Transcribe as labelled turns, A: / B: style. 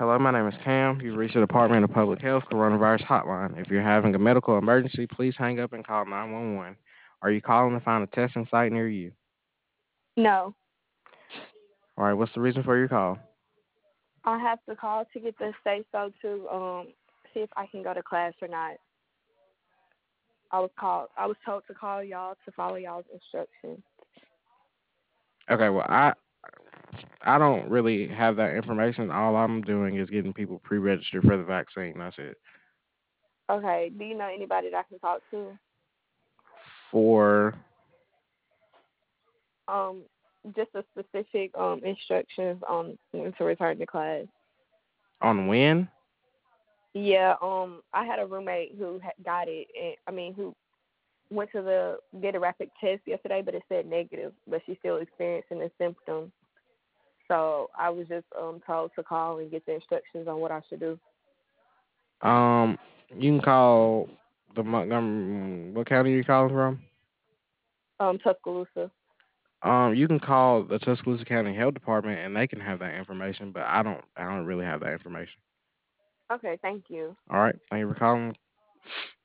A: Hello, my name is Cam. You've reached the Department of Public Health Coronavirus Hotline. If you're having a medical emergency, please hang up and call 911. Are you calling to find a testing site near you?
B: No,
A: All right, what's the reason for your call?
B: I have to call to get the say so to see if I can go to class or not. I was told to call y'all to follow y'all's instructions.
A: Okay, well, I don't really have that information. All I'm doing is getting people pre-registered for the vaccine. That's it.
B: Okay, do you know anybody that I can talk to?
A: For
B: Um, just a specific instructions on when to return to class.
A: on when?
B: Yeah, I had a roommate who got it, and who went to the get a rapid test yesterday, but it said negative, but she's still experiencing the symptoms. So I was just told to call and get the instructions on what I should do.
A: Um, you can call the Montgomery. What county are you calling from?
B: Tuscaloosa.
A: You can call the Tuscaloosa County Health Department and they can have that information, but I don't really have that information.
B: Okay, thank you.
A: All right, thank you for calling.